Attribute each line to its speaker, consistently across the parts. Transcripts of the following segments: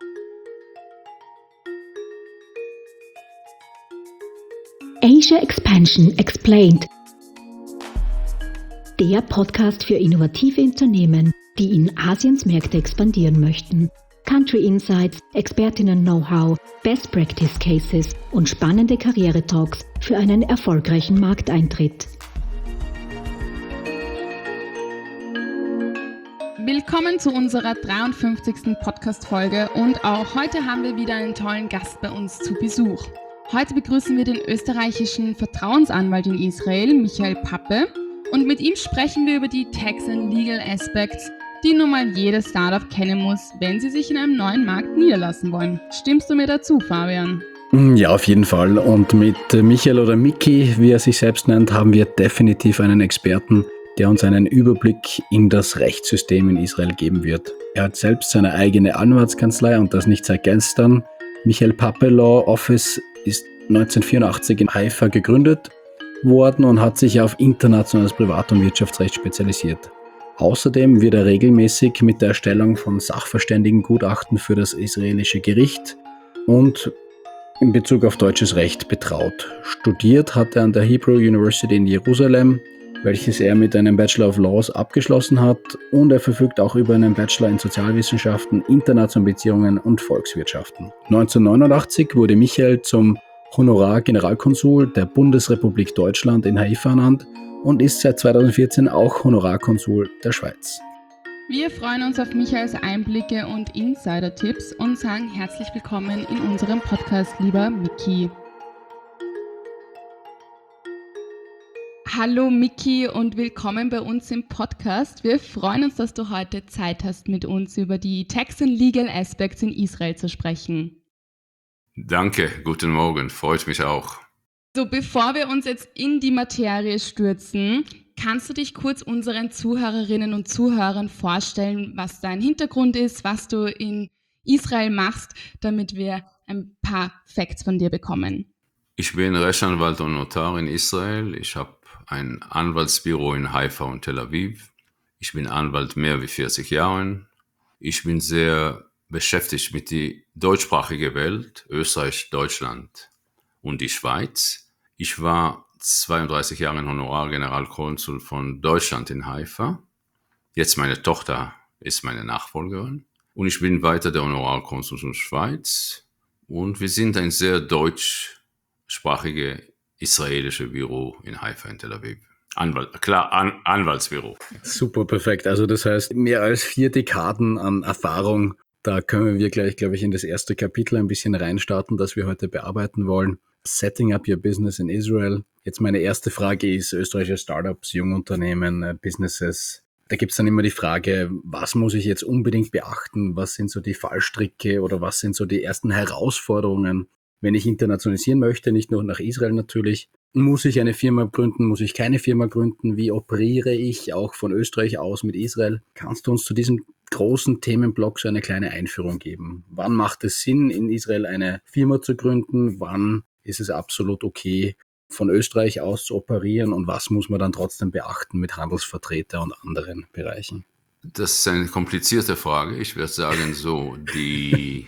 Speaker 1: Asia Expansion Explained. Der Podcast für innovative Unternehmen, die in Asiens Märkte expandieren möchten. Country Insights, Expertinnen-Know-how, Best Practice Cases und spannende Karriere-Talks für einen erfolgreichen Markteintritt.
Speaker 2: Willkommen zu unserer 53. Podcast-Folge und auch heute haben wir wieder einen tollen Gast bei uns zu Besuch. Heute begrüßen wir den österreichischen Vertrauensanwalt in Israel, Michael Pappe, und mit ihm sprechen wir über die Tax and Legal Aspects, die nun mal jedes Startup kennen muss, wenn sie sich in einem neuen Markt niederlassen wollen. Stimmst du mir dazu, Fabian?
Speaker 3: Ja, auf jeden Fall. Und mit Michael oder Miki, wie er sich selbst nennt, haben wir definitiv einen Experten, der uns einen Überblick in das Rechtssystem in Israel geben wird. Er hat selbst seine eigene Anwaltskanzlei und das nicht seit gestern. Michael Pappe Law Office ist 1984 in Haifa gegründet worden und hat sich auf internationales Privat- und Wirtschaftsrecht spezialisiert. Außerdem wird er regelmäßig mit der Erstellung von Sachverständigengutachten für das israelische Gericht und in Bezug auf deutsches Recht betraut. Studiert hat er an der Hebrew University in Jerusalem, welches er mit einem Bachelor of Laws abgeschlossen hat, und er verfügt auch über einen Bachelor in Sozialwissenschaften, internationalen Beziehungen und Volkswirtschaften. 1989 wurde Michael zum Honorargeneralkonsul der Bundesrepublik Deutschland in Haifa ernannt und ist seit 2014 auch Honorarkonsul der Schweiz.
Speaker 2: Wir freuen uns auf Michaels Einblicke und Insider-Tipps und sagen herzlich willkommen in unserem Podcast, lieber Miki. Hallo Miki und willkommen bei uns im Podcast. Wir freuen uns, dass du heute Zeit hast, mit uns über die Tax and Legal Aspects in Israel zu sprechen.
Speaker 4: Danke, guten Morgen, freut mich auch.
Speaker 2: So, bevor wir uns jetzt in die Materie stürzen, kannst du dich kurz unseren Zuhörerinnen und Zuhörern vorstellen, was dein Hintergrund ist, was du in Israel machst, damit wir ein paar Facts von dir bekommen?
Speaker 4: Ich bin Rechtsanwalt und Notar in Israel. Ich habe ein Anwaltsbüro in Haifa und Tel Aviv. Ich bin Anwalt mehr wie 40 Jahren. Ich bin sehr beschäftigt mit der deutschsprachigen Welt, Österreich, Deutschland und die Schweiz. Ich war 32 Jahre Honorargeneralkonsul von Deutschland in Haifa. Jetzt meine Tochter ist meine Nachfolgerin. Und ich bin weiter der Honorarkonsul in der Schweiz. Und wir sind ein sehr deutschsprachiges israelisches Büro in Haifa in Tel Aviv. Anwaltsbüro.
Speaker 3: Super, perfekt. Also das heißt, mehr als 4 Dekaden an Erfahrung. Da können wir gleich, glaube ich, in das erste Kapitel ein bisschen reinstarten, das wir heute bearbeiten wollen. Setting up your business in Israel. Jetzt meine erste Frage ist, österreichische Startups, Jungunternehmen, Businesses. Da gibt es dann immer die Frage, was muss ich jetzt unbedingt beachten? Was sind so die Fallstricke oder was sind so die ersten Herausforderungen, wenn ich internationalisieren möchte, nicht nur nach Israel natürlich? Muss ich eine Firma gründen? Muss ich keine Firma gründen? Wie operiere ich auch von Österreich aus mit Israel? Kannst du uns zu diesem großen Themenblock so eine kleine Einführung geben? Wann macht es Sinn, in Israel eine Firma zu gründen? Wann ist es absolut okay, von Österreich aus zu operieren? Und was muss man dann trotzdem beachten mit Handelsvertreter und anderen Bereichen?
Speaker 4: Das ist eine komplizierte Frage. Ich würde sagen so, die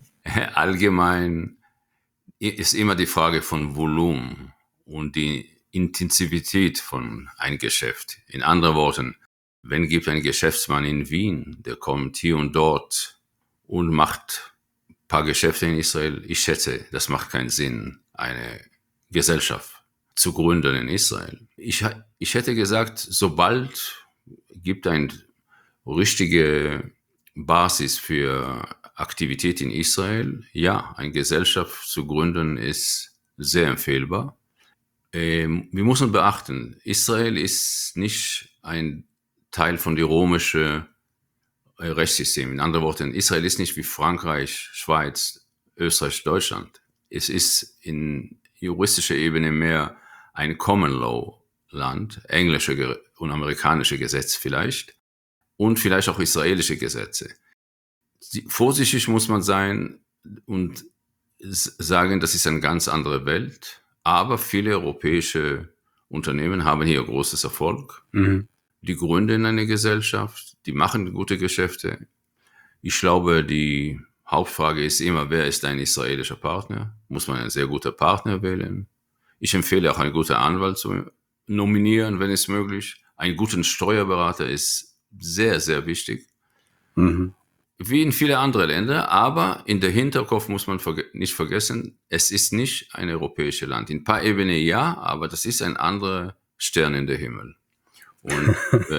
Speaker 4: allgemein ist immer die Frage von Volumen und die Intensivität von einem Geschäft. In anderen Worten, wenn gibt ein Geschäftsmann in Wien, der kommt hier und dort und macht ein paar Geschäfte in Israel, ich schätze, das macht keinen Sinn, eine Gesellschaft zu gründen in Israel. Ich hätte gesagt, sobald gibt eine richtige Basis für Aktivität in Israel, ja, eine Gesellschaft zu gründen ist sehr empfehlbar. Wir müssen beachten, Israel ist nicht ein Teil von dem römischen Rechtssystem. In anderen Worten, Israel ist nicht wie Frankreich, Schweiz, Österreich, Deutschland. Es ist in juristischer Ebene mehr ein Common Law Land, englische und amerikanische Gesetze vielleicht und vielleicht auch israelische Gesetze. Vorsichtig muss man sein und sagen, das ist eine ganz andere Welt. Aber viele europäische Unternehmen haben hier großes Erfolg. Mhm. Die gründen eine Gesellschaft, die machen gute Geschäfte. Ich glaube, die Hauptfrage ist immer, wer ist ein israelischer Partner? Muss man einen sehr guten Partner wählen? Ich empfehle auch einen guten Anwalt zu nominieren, wenn es möglich. Einen guten Steuerberater ist sehr, sehr wichtig.
Speaker 3: Mhm.
Speaker 4: Wie in viele andere Länder, aber in der Hinterkopf muss man nicht vergessen, es ist nicht ein europäisches Land. In ein paar Ebenen ja, aber das ist ein anderer Stern in der Himmel. Und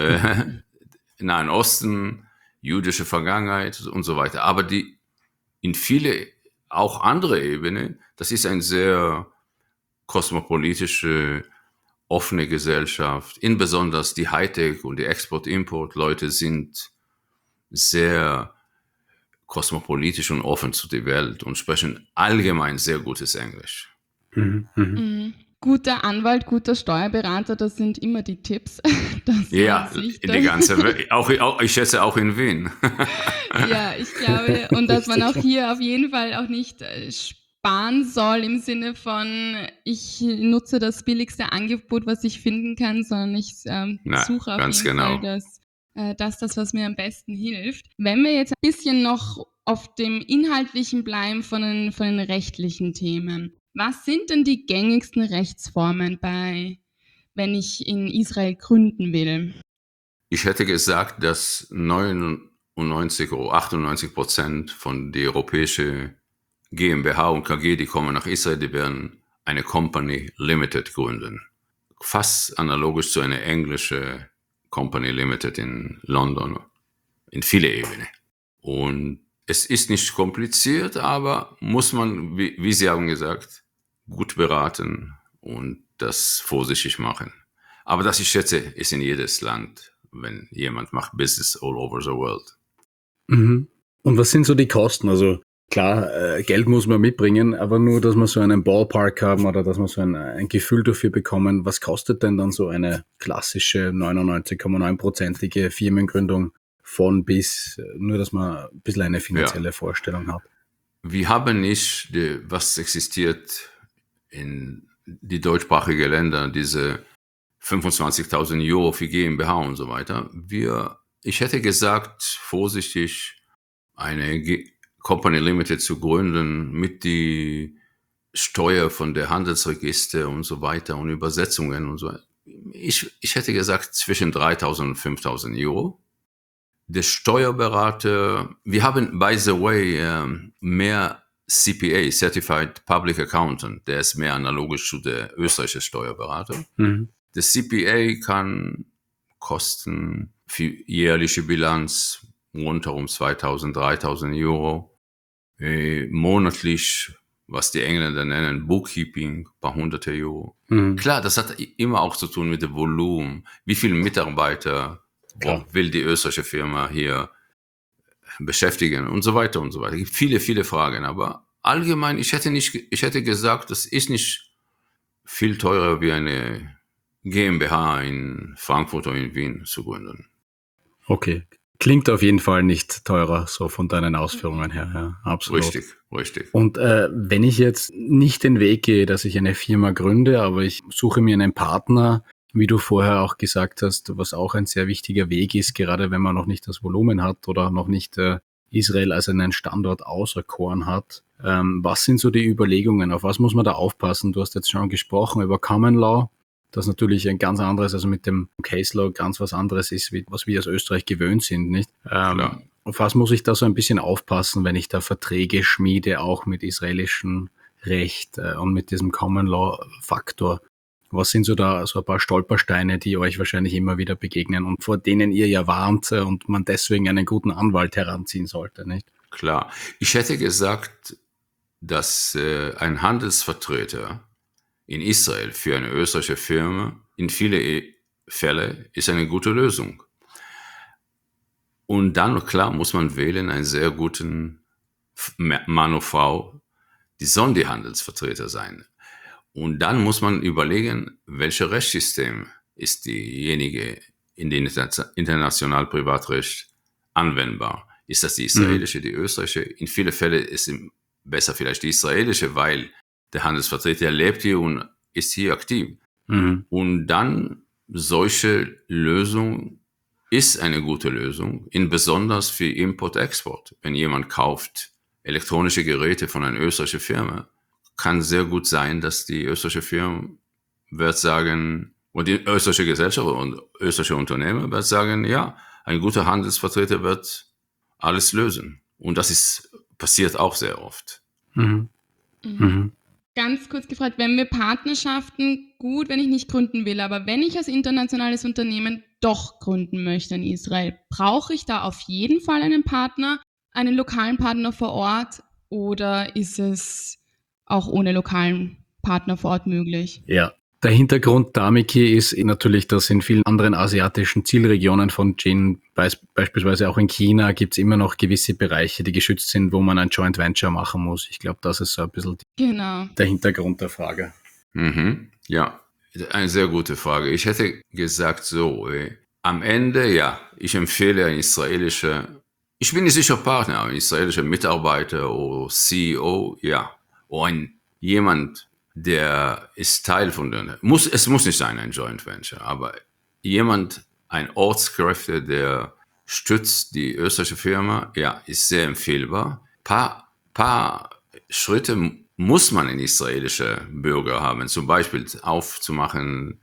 Speaker 4: Nahen Osten, jüdische Vergangenheit und so weiter. Aber in viele, auch andere Ebenen, das ist ein sehr kosmopolitische, offene Gesellschaft. Insbesondere die Hightech- und die Export-Import-Leute sind sehr kosmopolitisch und offen zu der Welt und sprechen allgemein sehr gutes Englisch.
Speaker 2: Guter Anwalt, guter Steuerberater, das sind immer die Tipps.
Speaker 4: Ja, in die ganze Welt. Auch, ich schätze auch in Wien.
Speaker 2: Ja, ich glaube, und dass man auch hier auf jeden Fall auch nicht sparen soll im Sinne von, ich nutze das billigste Angebot, was ich finden kann, sondern ich suche auf jeden Fall das, was mir am besten hilft. Wenn wir jetzt ein bisschen noch auf dem Inhaltlichen bleiben von den rechtlichen Themen. Was sind denn die gängigsten Rechtsformen wenn ich in Israel gründen will?
Speaker 4: Ich hätte gesagt, dass 99 oder 98% von der europäischen GmbH und KG, die kommen nach Israel, die werden eine Company Limited gründen. Fast analogisch zu einer englischen Company Limited in London, in viele Ebenen. Und es ist nicht kompliziert, aber muss man, wie Sie haben gesagt, gut beraten und das vorsichtig machen. Aber das, ich schätze, ist in jedes Land, wenn jemand macht Business all over the world.
Speaker 3: Mhm. Und was sind so die Kosten? Also klar, Geld muss man mitbringen, aber nur, dass wir so einen Ballpark haben oder dass wir so ein Gefühl dafür bekommen, was kostet denn dann so eine klassische 99,9%ige Firmengründung von bis, nur dass man ein bisschen eine finanzielle Vorstellung hat.
Speaker 4: Wir haben nicht, was existiert in die deutschsprachigen Länder, diese 25.000 Euro für GmbH und so weiter. Ich hätte gesagt, vorsichtig, eine Company Limited zu gründen mit die Steuer von der Handelsregister und so weiter und Übersetzungen und so. Ich hätte gesagt, zwischen 3.000 und 5.000 Euro. Der Steuerberater, wir haben, by the way, mehr CPA, Certified Public Accountant, der ist mehr analogisch zu der österreichischen Steuerberater.
Speaker 3: Mhm.
Speaker 4: Der CPA kann kosten für jährliche Bilanz runter um 2.000, 3.000 Euro. Monatlich, was die Engländer nennen, Bookkeeping, ein paar hunderte Euro.
Speaker 3: Mhm.
Speaker 4: Klar, das hat immer auch zu tun mit dem Volumen. Wie viele Mitarbeiter will die österreichische Firma hier beschäftigen und so weiter und so weiter. Es gibt viele, viele Fragen, aber allgemein, ich hätte gesagt, das ist nicht viel teurer wie eine GmbH in Frankfurt oder in Wien zu gründen.
Speaker 3: Okay. Klingt auf jeden Fall nicht teurer, so von deinen Ausführungen her. Ja, absolut.
Speaker 4: Richtig.
Speaker 3: Und wenn ich jetzt nicht den Weg gehe, dass ich eine Firma gründe, aber ich suche mir einen Partner, wie du vorher auch gesagt hast, was auch ein sehr wichtiger Weg ist, gerade wenn man noch nicht das Volumen hat oder noch nicht Israel als einen Standort auserkoren hat. Was sind so die Überlegungen? Auf was muss man da aufpassen? Du hast jetzt schon gesprochen über Common Law, das natürlich ein ganz anderes, also mit dem Case Law ganz was anderes ist, was wir aus Österreich gewöhnt sind, nicht? Auf was muss ich da so ein bisschen aufpassen, wenn ich da Verträge schmiede, auch mit israelischem Recht und mit diesem Common Law Faktor? Was sind so da so ein paar Stolpersteine, die euch wahrscheinlich immer wieder begegnen und vor denen ihr ja warnt und man deswegen einen guten Anwalt heranziehen sollte, nicht?
Speaker 4: Klar. Ich hätte gesagt, dass ein Handelsvertreter in Israel für eine österreichische Firma in viele Fälle ist eine gute Lösung. Und dann, klar, muss man wählen einen sehr guten Mann oder Frau, die sollen die Handelsvertreter sein. Und dann muss man überlegen, welches Rechtssystem ist diejenige in dem internationalen Privatrecht anwendbar. Ist das die israelische, die österreichische? In vielen Fällen ist es besser vielleicht die israelische, weil der Handelsvertreter lebt hier und ist hier aktiv.
Speaker 3: Mhm.
Speaker 4: Und dann solche Lösung ist eine gute Lösung, insbesondere für Import-Export. Wenn jemand kauft elektronische Geräte von einer österreichischen Firma, kann sehr gut sein, dass die österreichische Firma wird sagen, und die österreichische Gesellschaft und österreichische Unternehmer wird sagen, ja, ein guter Handelsvertreter wird alles lösen. Und das passiert auch sehr oft.
Speaker 3: Mhm. Mhm.
Speaker 2: Ganz kurz gefragt, wenn wir Partnerschaften, gut, wenn ich nicht gründen will, aber wenn ich als internationales Unternehmen doch gründen möchte in Israel, brauche ich da auf jeden Fall einen Partner, einen lokalen Partner vor Ort, oder ist es auch ohne lokalen Partner vor Ort möglich?
Speaker 3: Ja. Der Hintergrund da, Miki, ist natürlich, dass in vielen anderen asiatischen Zielregionen von Jin, beispielsweise auch in China, gibt es immer noch gewisse Bereiche, die geschützt sind, wo man ein Joint Venture machen muss. Ich glaube, das ist so ein bisschen der Hintergrund der Frage.
Speaker 4: Mhm. Ja, eine sehr gute Frage. Ich hätte gesagt so, am Ende, ja, ich empfehle ich bin nicht sicher Partner, ein israelischer Mitarbeiter oder CEO, ja, oder jemand, der ist Teil von es muss nicht sein ein Joint Venture, aber ein Ortskräfte, der stützt die österreichische Firma, ja, ist sehr empfehlbar. Paar Schritte muss man in israelische Bürger haben, zum Beispiel aufzumachen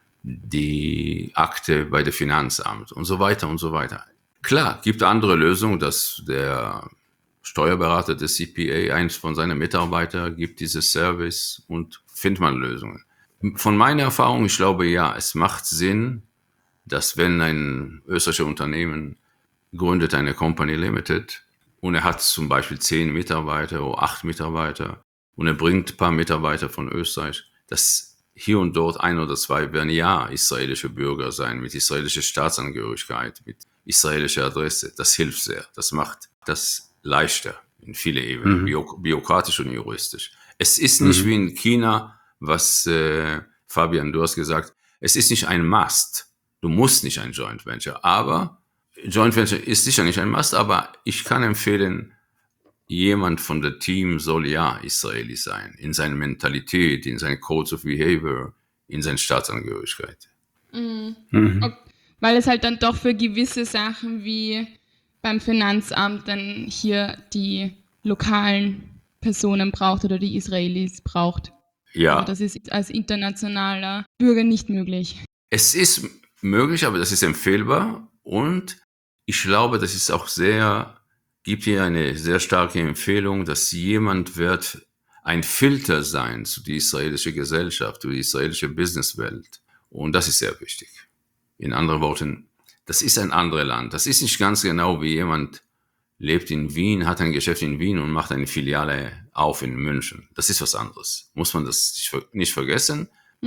Speaker 4: die Akte bei der Finanzamt und so weiter und so weiter. Klar, gibt andere Lösungen, dass der Steuerberater des CPA, eins von seinen Mitarbeitern, gibt dieses Service und findet man Lösungen. Von meiner Erfahrung, ich glaube, ja, es macht Sinn, dass wenn ein österreichisches Unternehmen gründet eine Company Limited und er hat zum Beispiel 10 Mitarbeiter oder 8 Mitarbeiter und er bringt ein paar Mitarbeiter von Österreich, dass hier und dort 1 oder 2 werden ja israelische Bürger sein, mit israelischer Staatsangehörigkeit, mit israelischer Adresse. Das hilft sehr. Das macht das leichter in viele Ebenen, bürokratisch und juristisch. Es ist nicht wie in China, was Fabian, du hast gesagt, es ist nicht ein Must. Du musst nicht ein Joint Venture, aber Joint Venture ist sicher nicht ein Must, aber ich kann empfehlen, jemand von der Team soll ja Israeli sein, in seiner Mentalität, in seinen Codes of Behavior, in seiner Staatsangehörigkeit.
Speaker 2: Weil es halt dann doch für gewisse Sachen wie beim Finanzamt dann hier die lokalen Personen braucht oder die Israelis braucht.
Speaker 4: Ja.
Speaker 2: Aber das ist als internationaler Bürger nicht möglich.
Speaker 4: Es ist möglich, aber das ist empfehlbar und ich glaube, das ist auch gibt hier eine sehr starke Empfehlung, dass jemand wird ein Filter sein zu der israelischen Gesellschaft, zu der israelischen Businesswelt. Und das ist sehr wichtig. In anderen Worten, das ist ein anderes Land. Das ist nicht ganz genau wie jemand lebt in Wien, hat ein Geschäft in Wien und macht eine Filiale auf in München. Das ist was anderes. Muss man das nicht vergessen.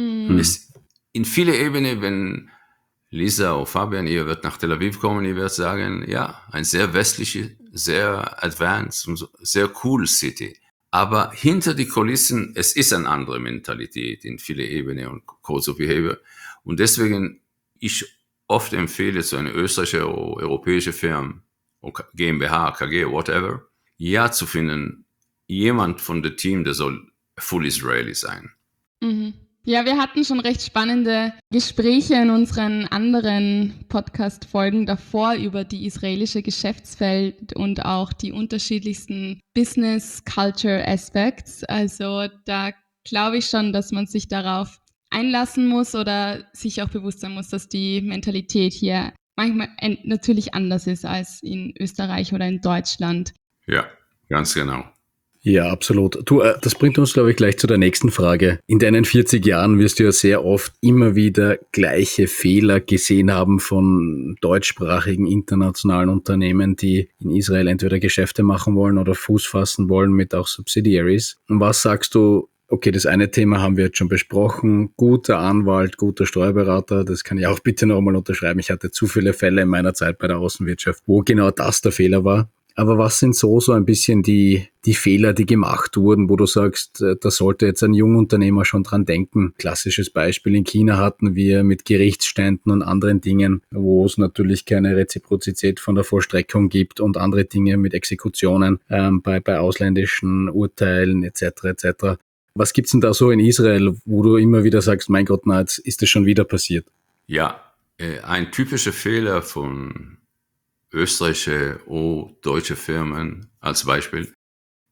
Speaker 4: In viele Ebenen, wenn Lisa oder Fabian, ihr wird nach Tel Aviv kommen, ihr werdet sagen, ja, ein sehr westliche, sehr advanced und sehr cool City. Aber hinter die Kulissen, es ist eine andere Mentalität in viele Ebenen und Codes of Behavior. Und deswegen, ich oft empfehle zu einer österreichischen oder europäischen Firma, GmbH, KG, whatever, ja zu finden, jemand von dem Team, der soll full Israeli sein.
Speaker 2: Ja, wir hatten schon recht spannende Gespräche in unseren anderen Podcast-Folgen davor über die israelische Geschäftswelt und auch die unterschiedlichsten Business-Culture-Aspects. Also da glaube ich schon, dass man sich darauf einlassen muss oder sich auch bewusst sein muss, dass die Mentalität hier manchmal natürlich anders ist als in Österreich oder in Deutschland.
Speaker 4: Ja, ganz genau.
Speaker 3: Ja, absolut. Du, das bringt uns, glaube ich, gleich zu der nächsten Frage. In deinen 40 Jahren wirst du ja sehr oft immer wieder gleiche Fehler gesehen haben von deutschsprachigen internationalen Unternehmen, die in Israel entweder Geschäfte machen wollen oder Fuß fassen wollen mit auch Subsidiaries. Und was sagst du? Okay, das eine Thema haben wir jetzt schon besprochen. Guter Anwalt, guter Steuerberater, das kann ich auch bitte nochmal unterschreiben. Ich hatte zu viele Fälle in meiner Zeit bei der Außenwirtschaft, wo genau das der Fehler war. Aber was sind so ein bisschen die Fehler, die gemacht wurden, wo du sagst, da sollte jetzt ein Jungunternehmer schon dran denken? Klassisches Beispiel in China hatten wir mit Gerichtsständen und anderen Dingen, wo es natürlich keine Reziprozität von der Vollstreckung gibt und andere Dinge mit Exekutionen bei ausländischen Urteilen etc. etc. Was gibt's denn da so in Israel, wo du immer wieder sagst, mein Gott, na, jetzt ist das schon wieder passiert?
Speaker 4: Ja, ein typischer Fehler von österreichische oder deutsche Firmen als Beispiel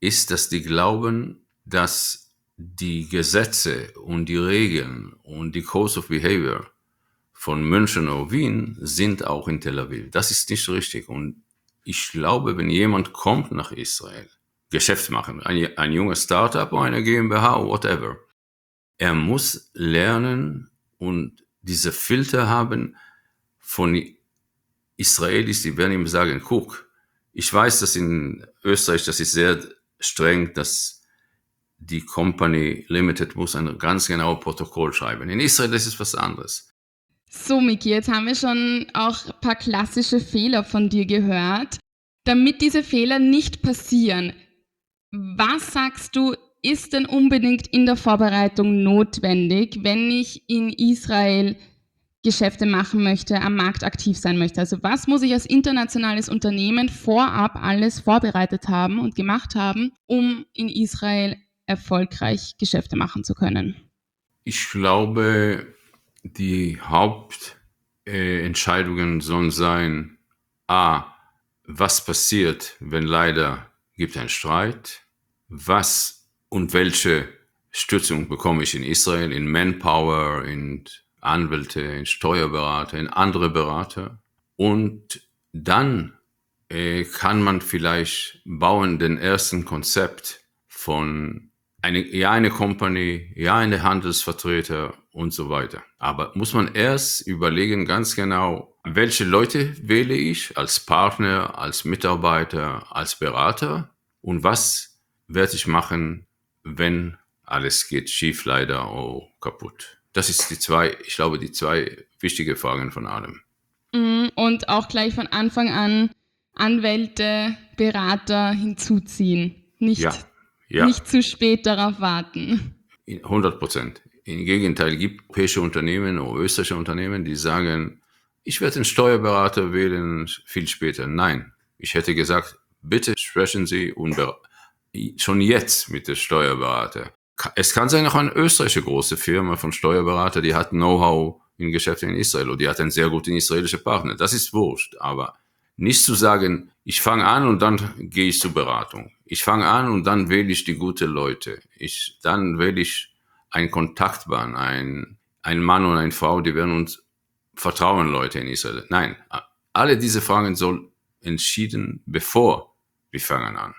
Speaker 4: ist, dass die glauben, dass die Gesetze und die Regeln und die Codes of Behavior von München oder Wien sind auch in Tel Aviv. Das ist nicht richtig. Und ich glaube, wenn jemand kommt nach Israel, Geschäft machen, ein junges Startup oder eine GmbH oder whatever, er muss lernen und diese Filter haben von Israelis, die werden ihm sagen, guck, ich weiß, dass in Österreich, das ist sehr streng, dass die Company Limited muss ein ganz genaues Protokoll schreiben. In Israel ist es was anderes.
Speaker 2: So, Miki, jetzt haben wir schon auch ein paar klassische Fehler von dir gehört. Damit diese Fehler nicht passieren, was sagst du, ist denn unbedingt in der Vorbereitung notwendig, wenn ich in Israel Geschäfte machen möchte, am Markt aktiv sein möchte? Also was muss ich als internationales Unternehmen vorab alles vorbereitet haben und gemacht haben, um in Israel erfolgreich Geschäfte machen zu können?
Speaker 4: Ich glaube, die Hauptentscheidungen sollen sein, was passiert, wenn leider gibt ein Streit, was und welche Stützung bekomme ich in Israel, in Manpower, in Anwälte, in Steuerberater, in andere Berater. Und dann kann man vielleicht bauen den ersten Konzept von eine Company, eine Handelsvertreter und so weiter. Aber muss man erst überlegen ganz genau, welche Leute wähle ich als Partner, als Mitarbeiter, als Berater und was werde ich machen, wenn alles geht schief leider oder kaputt. Das ist die zwei wichtige Fragen von allem.
Speaker 2: Und auch gleich von Anfang an Anwälte, Berater hinzuziehen. Nicht zu spät darauf warten.
Speaker 4: 100%. Im Gegenteil, gibt europäische Unternehmen oder österreichische Unternehmen, die sagen, ich werde einen Steuerberater wählen viel später. Nein, ich hätte gesagt, bitte sprechen Sie schon jetzt mit dem Steuerberater. Es kann sein, auch eine österreichische große Firma von Steuerberater, die hat Know-how in Geschäften in Israel oder die hat einen sehr guten israelischen Partner. Das ist wurscht, aber nicht zu sagen, ich fange an und dann gehe ich zur Beratung. Ich fange an und dann wähle ich die guten Leute. Dann wähle ich einen Kontaktmann, ein Mann und eine Frau, die werden uns vertrauen, Leute in Israel. Nein, alle diese Fragen sollen entschieden, bevor wir fangen an.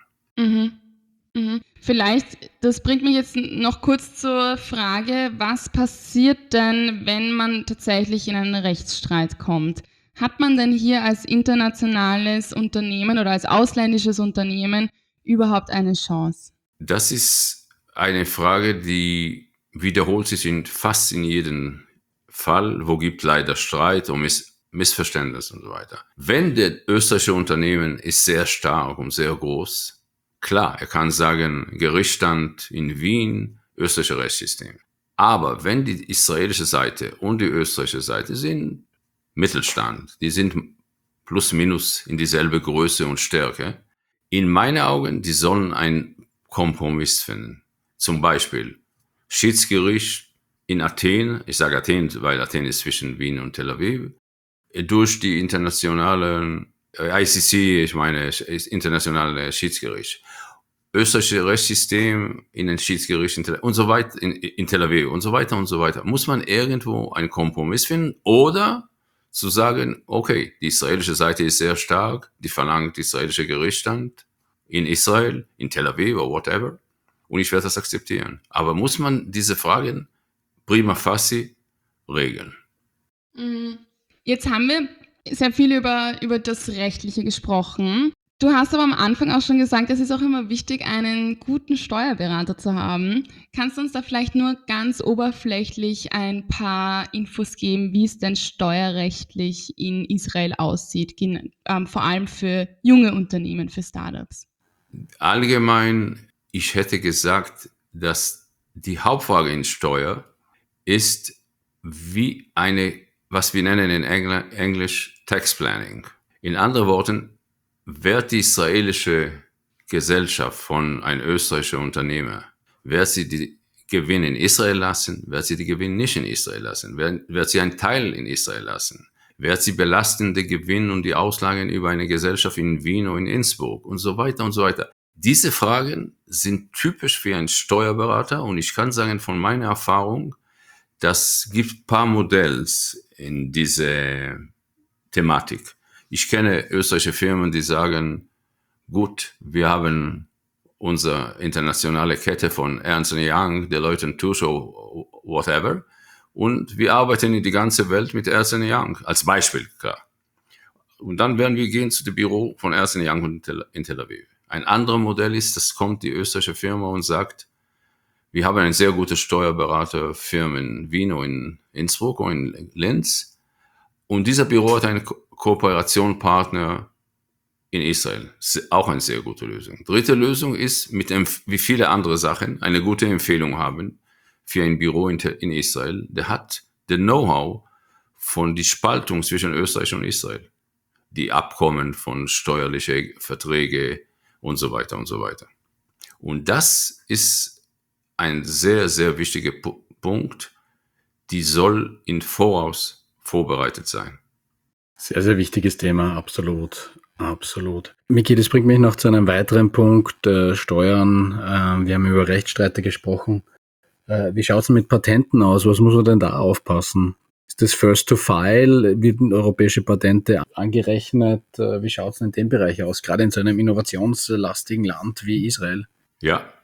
Speaker 2: Vielleicht, das bringt mich jetzt noch kurz zur Frage, was passiert denn, wenn man tatsächlich in einen Rechtsstreit kommt? Hat man denn hier als internationales Unternehmen oder als ausländisches Unternehmen überhaupt eine Chance?
Speaker 4: Das ist eine Frage, die wiederholt sich fast in jedem Fall, wo gibt leider Streit und Missverständnis und so weiter. Wenn der österreichische Unternehmen ist sehr stark und sehr groß, klar, er kann sagen, Gerichtsstand in Wien, österreichisches Rechtssystem. Aber wenn die israelische Seite und die österreichische Seite sind Mittelstand, die sind plus minus in dieselbe Größe und Stärke, in meinen Augen, die sollen einen Kompromiss finden. Zum Beispiel Schiedsgericht in Athen, ich sage Athen, weil Athen ist zwischen Wien und Tel Aviv, durch die internationalen ICC, ich meine, internationale Schiedsgericht, österreichische Rechtssystem in den Schiedsgericht und so weiter, in Tel Aviv und so weiter und so weiter. Muss man irgendwo einen Kompromiss finden oder zu sagen, okay, die israelische Seite ist sehr stark, die verlangt israelische Gerichtsstand in Israel, in Tel Aviv oder whatever und ich werde das akzeptieren. Aber muss man diese Fragen prima facie regeln?
Speaker 2: Jetzt haben wir sehr viel über das Rechtliche gesprochen. Du hast aber am Anfang auch schon gesagt, es ist auch immer wichtig, einen guten Steuerberater zu haben. Kannst du uns da vielleicht nur ganz oberflächlich ein paar Infos geben, wie es denn steuerrechtlich in Israel aussieht, vor allem für junge Unternehmen, für Startups?
Speaker 4: Allgemein, ich hätte gesagt, dass die Hauptfrage in Steuer ist was wir nennen in Englisch Tax Planning. In anderen Worten, wird die israelische Gesellschaft von einem österreichischen Unternehmer, wird sie die Gewinne in Israel lassen, wird sie die Gewinne nicht in Israel lassen, wird sie einen Teil in Israel lassen, wird sie belastende Gewinne und die Auslagen über eine Gesellschaft in Wien oder in Innsbruck und so weiter und so weiter. Diese Fragen sind typisch für einen Steuerberater und ich kann sagen von meiner Erfahrung, das gibt ein paar Modells in diese Thematik. Ich kenne österreichische Firmen, die sagen, gut, wir haben unsere internationale Kette von Ernst & Young, Deloitte & Touche, whatever, und wir arbeiten in die ganze Welt mit Ernst & Young, als Beispiel, klar. Und dann werden wir gehen zu dem Büro von Ernst & Young in Tel Aviv. Ein anderes Modell ist, das kommt die österreichische Firma und sagt, wir haben eine sehr gute Steuerberaterfirma in Wien und in Innsbruck und in Linz. Und dieser Büro hat einen Kooperationspartner in Israel. Auch eine sehr gute Lösung. Dritte Lösung ist, wie viele andere Sachen, eine gute Empfehlung haben für ein Büro in Israel. Der hat das Know-how von die Spaltung zwischen Österreich und Israel. Die Abkommen von steuerlichen Verträgen und so weiter und so weiter. Und das ist ein sehr, sehr wichtiger Punkt. Die soll im Voraus vorbereitet sein.
Speaker 3: Sehr, sehr wichtiges Thema, absolut. Absolut. Miki, das bringt mich noch zu einem weiteren Punkt, Steuern. Wir haben über Rechtsstreite gesprochen. Wie schaut es mit Patenten aus? Was muss man denn da aufpassen? Ist das First to File? Werden europäische Patente angerechnet? Wie schaut es in dem Bereich aus? Gerade in so einem innovationslastigen Land wie Israel.
Speaker 4: Ja,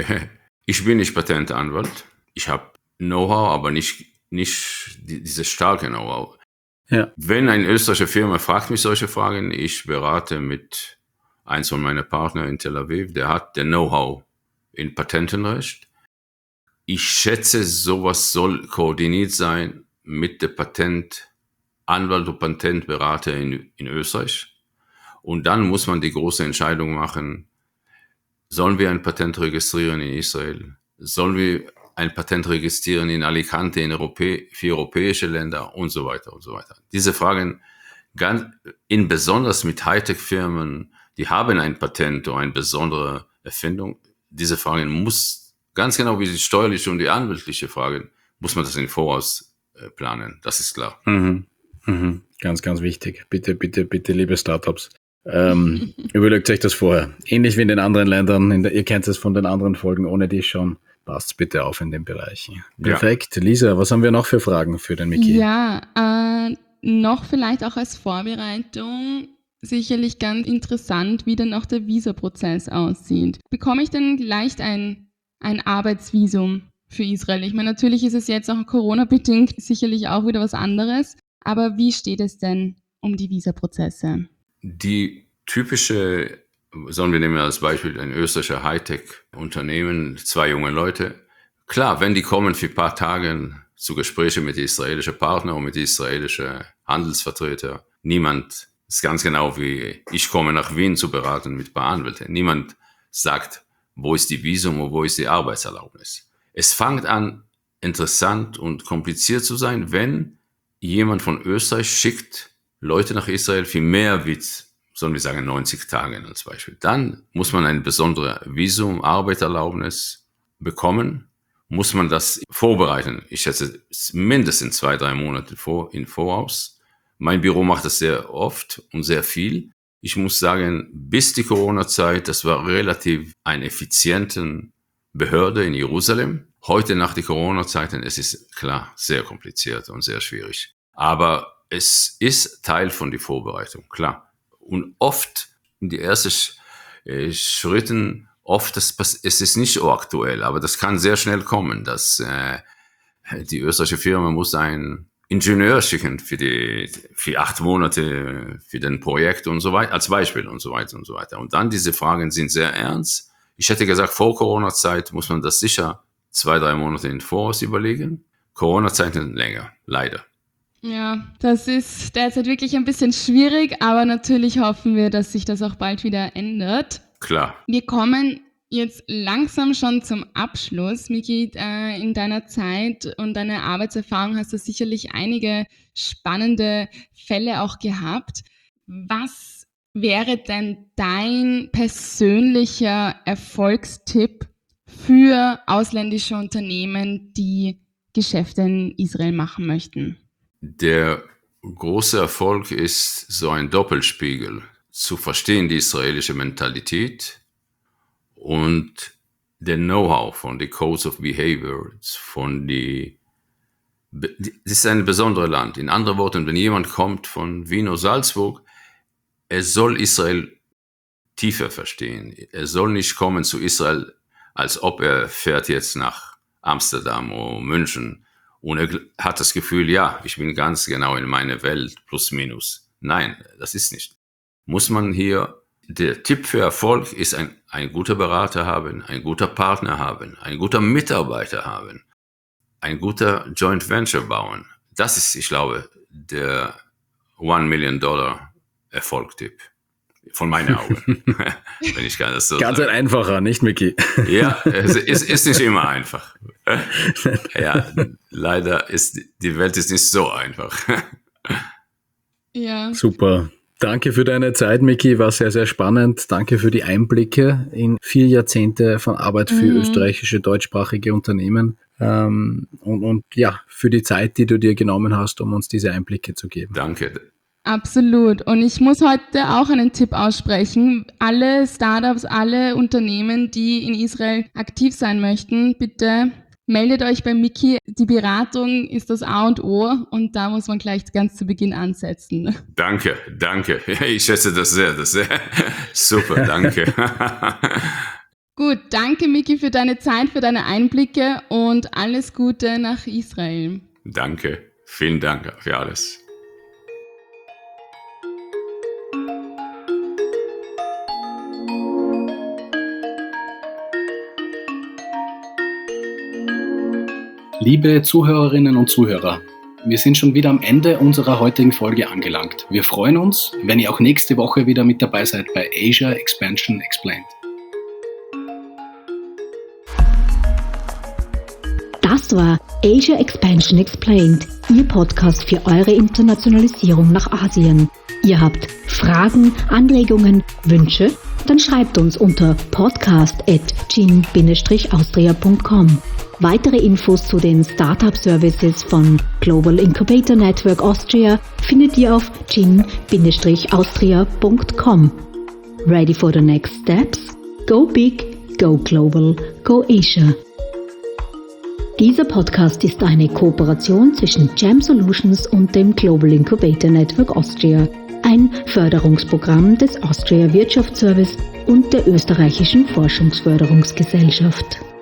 Speaker 4: ich bin nicht Patentanwalt. Ich habe Know-how, aber nicht dieses starke Know-how. Ja. Wenn eine österreichische Firma fragt mich solche Fragen, ich berate mit eins von meinen Partnern in Tel Aviv, der hat den Know-how in Patentenrecht. Ich schätze, sowas soll koordiniert sein mit der Patentanwalt und Patentberater in Österreich. Und dann muss man die große Entscheidung machen, sollen wir ein Patent registrieren in Israel? Sollen wir ein Patent registrieren in Alicante, für europäische Länder und so weiter und so weiter. Diese Fragen, besonders mit Hightech-Firmen, die haben ein Patent oder eine besondere Erfindung, diese Fragen muss, ganz genau wie die steuerliche und die anwaltliche Fragen, muss man das im Voraus planen, das ist klar.
Speaker 3: Ganz, ganz wichtig. Bitte, bitte, bitte, liebe Startups, überlegt euch das vorher. Ähnlich wie in den anderen Ländern, ihr kennt es von den anderen Folgen, ohne die schon. Passt bitte auf in dem Bereich. Perfekt. Ja. Lisa, was haben wir noch für Fragen für den Miki?
Speaker 2: Ja, noch vielleicht auch als Vorbereitung, sicherlich ganz interessant, wie dann auch der Visaprozess aussieht. Bekomme ich denn leicht ein Arbeitsvisum für Israel? Ich meine, natürlich ist es jetzt auch Corona-bedingt sicherlich auch wieder was anderes, aber wie steht es denn um die Visaprozesse?
Speaker 4: Die typische, sollen wir nehmen als Beispiel ein österreichischer Hightech-Unternehmen, 2 junge Leute. Klar, wenn die kommen für ein paar Tage zu Gesprächen mit israelischen Partnern und mit israelischen Handelsvertretern, niemand ist ganz genau wie ich komme nach Wien zu beraten mit ein paar Anwälten. Niemand sagt, wo ist die Visum und wo ist die Arbeitserlaubnis. Es fängt an, interessant und kompliziert zu sein, wenn jemand von Österreich schickt Leute nach Israel für mehr wie, sollen wir sagen, 90 Tage als Beispiel. Dann muss man ein besonderes Visum, Arbeitserlaubnis bekommen, muss man das vorbereiten. Ich schätze mindestens 2-3 Monate im Voraus. Mein Büro macht das sehr oft und sehr viel. Ich muss sagen, bis die Corona-Zeit, das war relativ eine effiziente Behörde in Jerusalem. Heute nach der Corona-Zeit, es ist klar sehr kompliziert und sehr schwierig. Aber es ist Teil von der Vorbereitung, klar. Und oft in die ersten Schritten, es ist nicht so aktuell, aber das kann sehr schnell kommen, dass die österreichische Firma muss einen Ingenieur schicken für 8 Monate für den Projekt und so weiter, als Beispiel und so weiter und so weiter. Und dann diese Fragen sind sehr ernst. Ich hätte gesagt, vor Corona-Zeit muss man das sicher 2-3 Monate in Voraus überlegen. Corona-Zeiten länger, leider.
Speaker 2: Ja, das ist derzeit wirklich ein bisschen schwierig, aber natürlich hoffen wir, dass sich das auch bald wieder ändert.
Speaker 4: Klar.
Speaker 2: Wir kommen jetzt langsam schon zum Abschluss. Miki, in deiner Zeit und deiner Arbeitserfahrung hast du sicherlich einige spannende Fälle auch gehabt. Was wäre denn dein persönlicher Erfolgstipp für ausländische Unternehmen, die Geschäfte in Israel machen möchten?
Speaker 4: Der große Erfolg ist so ein Doppelspiegel, zu verstehen die israelische Mentalität und der Know-how von den Codes of Behavior, das ist ein besonderes Land. In anderen Worten, wenn jemand kommt von Wien oder Salzburg, er soll Israel tiefer verstehen. Er soll nicht kommen zu Israel, als ob er fährt jetzt nach Amsterdam oder München und er hat das Gefühl, ja, ich bin ganz genau in meiner Welt, plus minus. Nein, das ist nicht. Muss man hier, der Tipp für Erfolg ist ein guter Berater haben, ein guter Partner haben, ein guter Mitarbeiter haben, ein guter Joint Venture bauen. Das ist, ich glaube, der $1 Million Erfolgtipp. Von meinen Augen. Wenn ich kann das so
Speaker 3: Ganz
Speaker 4: sagen.
Speaker 3: ein einfacher, nicht, Micky?
Speaker 4: Ja, es ist nicht immer einfach. Ja, leider ist die Welt ist nicht so einfach.
Speaker 2: Ja.
Speaker 3: Super. Danke für deine Zeit, Micky. War sehr, sehr spannend. Danke für die Einblicke in 4 Jahrzehnte von Arbeit für österreichische deutschsprachige Unternehmen. Und ja, für die Zeit, die du dir genommen hast, um uns diese Einblicke zu geben.
Speaker 4: Danke.
Speaker 2: Absolut. Und ich muss heute auch einen Tipp aussprechen. Alle Startups, alle Unternehmen, die in Israel aktiv sein möchten, bitte meldet euch bei Micky. Die Beratung ist das A und O und da muss man gleich ganz zu Beginn ansetzen.
Speaker 4: Danke. Ich schätze das sehr. Super, danke.
Speaker 2: Gut, danke Micky für deine Zeit, für deine Einblicke und alles Gute nach Israel.
Speaker 4: Danke. Vielen Dank für alles.
Speaker 3: Liebe Zuhörerinnen und Zuhörer, wir sind schon wieder am Ende unserer heutigen Folge angelangt. Wir freuen uns, wenn ihr auch nächste Woche wieder mit dabei seid bei Asia Expansion Explained.
Speaker 1: Das war Asia Expansion Explained, Ihr Podcast für eure Internationalisierung nach Asien. Ihr habt Fragen, Anregungen, Wünsche? Dann schreibt uns unter podcast@gin-austria.com. Weitere Infos zu den Startup-Services von Global Incubator Network Austria findet ihr auf gin-austria.com. Ready for the next steps? Go big, go global, go Asia. Dieser Podcast ist eine Kooperation zwischen Jam Solutions und dem Global Incubator Network Austria, ein Förderungsprogramm des Austria Wirtschaftsservice und der österreichischen Forschungsförderungsgesellschaft.